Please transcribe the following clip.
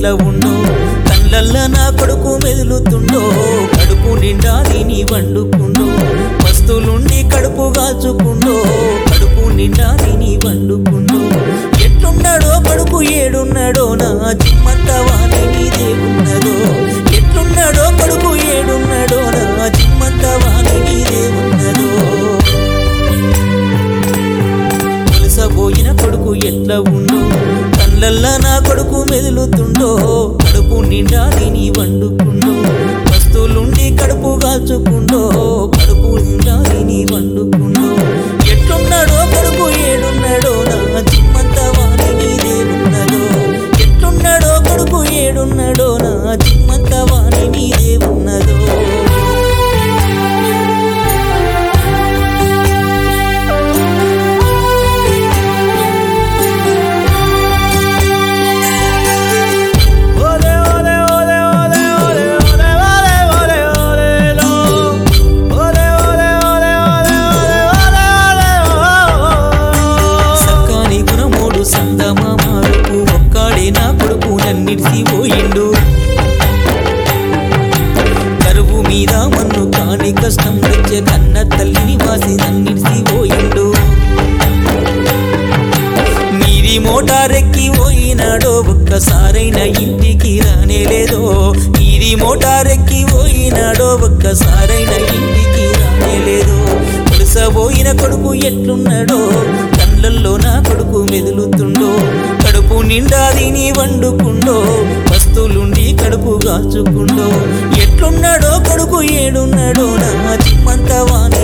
ఎట్లా ఉండో కళ్ళల్ల నా కొడుకు మెదులుతుండో కడుపు నిండా తిని వండుకుండో వస్తులుండి కడుపు కాల్చుకుండో కడుపు నిండా తిని వండుకుండో ఎట్లున్నాడో కొడుకు ఏడున్నాడో నా జిమ్మంతా వాని నీదే ఉన్నదో ఎట్లున్నాడో కొడుకు ఏడున్నాడో నా జిమ్మంతా వాని నీదే ఉన్నదో వలసపోయిన కొడుకు ఎట్లా ఉండో కళ్ళల్ల నా కొడుకు మెదులుతుండో కడుపు నిండా తిని వండుకుండో వస్తువులుండి కడుపు కాల్చుకుండో కడుపు నిండా తిని వండుకుండో ఎట్లున్నాడో కొడుకు ఏడున్నాడో నా జిమ్మంతా వాని నీదే ఉన్నదో ఎట్లున్నాడో కొడుకు ఏడున్నాడో నా జిమ్మంతా వాని నీదే ఉన్నదో పోయిండు కరువు మీద మన్ను కాని కష్టం తెచ్చే కన్న తల్లిని వాసి నన్నిడిసి పోయిండు నీది మోటారెక్కి పోయినాడో ఒక్కసారైన ఇంటికి రానేలేదో నీది మోటారెక్కి పోయినాడో ఒక్కసారైన ఇంటికి రానేలేదో వలసపోయిన కొడుకు ఎట్లున్నాడో కళ్ళల్లో నా కొడుకు మెదులుతుండో కడుపు నిండా తిని వండుకుండో వస్తువులుండి కడుపు కాల్చుకుండో ఎట్లున్నాడో కొడుకు ఏడున్నాడో నా జిమ్మంతా వాని